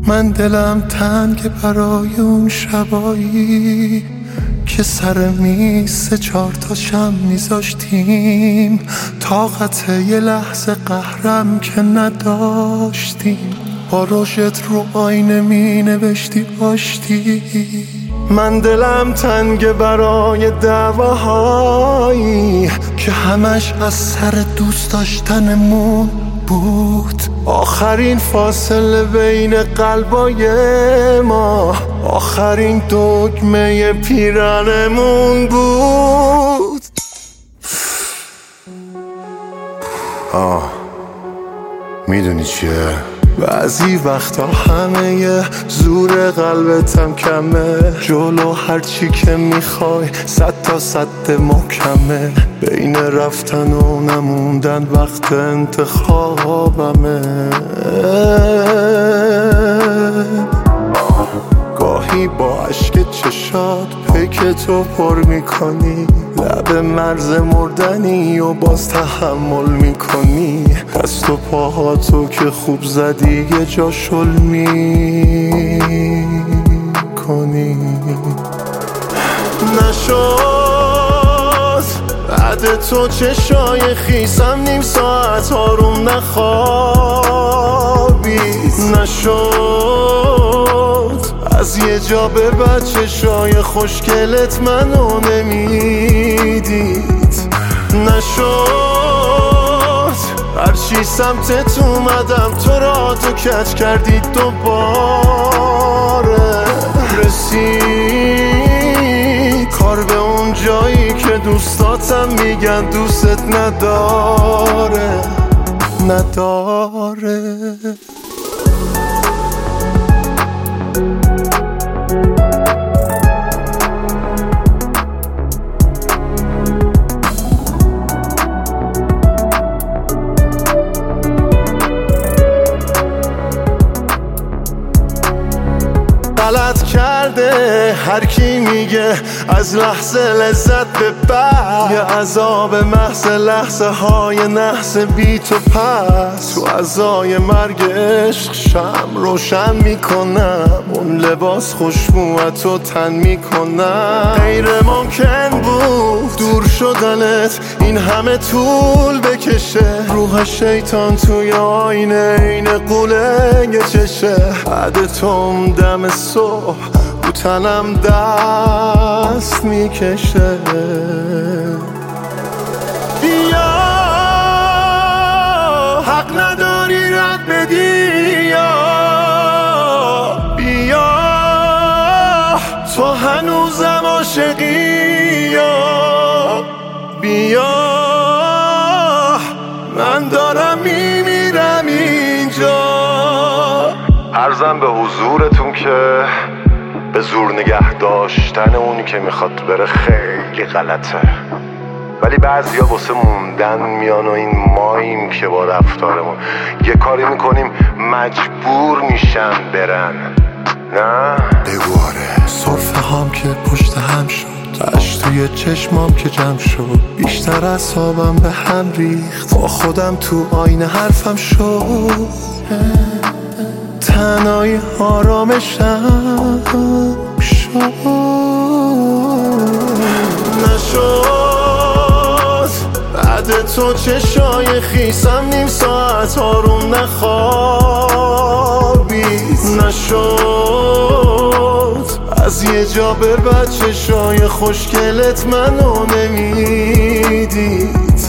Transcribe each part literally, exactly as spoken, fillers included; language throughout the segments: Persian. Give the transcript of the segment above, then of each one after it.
من دلم تنگ برای اون شبایی که سر میز سه چهار تا شم میذاشتیم، طاقت یه لحظه قهرم که نداشتیم، با روشت رو آینه می نوشتی آشتی. من دلم تنگ برای دعواهایی که همش از سر دوست داشتنمون بود، آخرین فاصله بین قلبای ما، آخرین دگمه پیرنمون بود. آه میدونی چیه؟ بعضی وقتا همه زور قلبتم کمه، جلو هرچی که میخوای صد تا صد محکمه، بین رفتن و نموندن وقت انتخابمه. گاهی با عشق چشات پیک تو پر میکنی، لب مرز مردنی و باز تحمل میکنی، دست و پاهاتو که خوب زدی یه جا شل میکنی. نشد بعد تو چشای خیسم نیم ساعت آروم نخوابید، نشد از یه جا به بعد چشای خوشگلت منو نمیدید، نشد هرچی سمتت اومدم تو را تو کج کردید دوباره، رسید کار به اون جایی که دوستاتم میگن دوستت نداره نداره. غلط کرده هر کی میگه از لحظه لذت به بعد، یه عذاب محض لحظه های نحس بی تو پس، تو عزای مرگ عشق شم روشن میکنم، اون لباس خوشبوتو تن میکنم. غیر ممکن بود دور شدنت این همه طول بکشه، روح شیطان توی آینه این قوله یه چشه، بعد توم دم صبح رو تنم دست میکشه. بیا حق نداری رد بدی، یا بیا تو هنوزم عاشقی، یا بیا من دارم میمیرم اینجا. عرضم به حضورتون که به زور نگه داشتن اونی که میخواد بره خیلی غلطه، ولی بعضیا واسه موندن میان و این ماییم که با رفتارمون یه کاری میکنیم مجبور میشن برن. نه بگواره صرفه هم که پشت هم شد، اش توی چشمام که جمع شد، بیشتر اعصابم به هم ریخت، با خودم تو آینه حرفم شد، تنهایی آرامشم شد. نشد بعد تو چشای خیسم نیم ساعت آروم نخوابید، نشد از یه جا به بعد چشای خوشگلت منو نمیدید،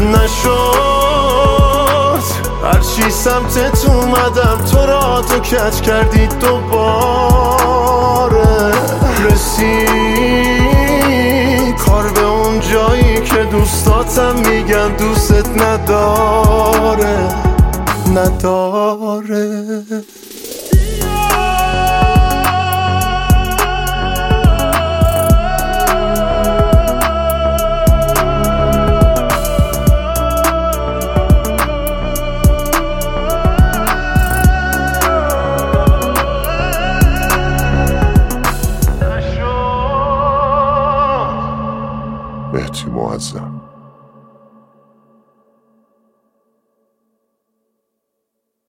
نشد هرچی سمتت اومدم تو را تو کج کردید دوباره، رسید کار به اون جایی که دوستاتم میگن دوستت نداره نداره. مهدی معظم.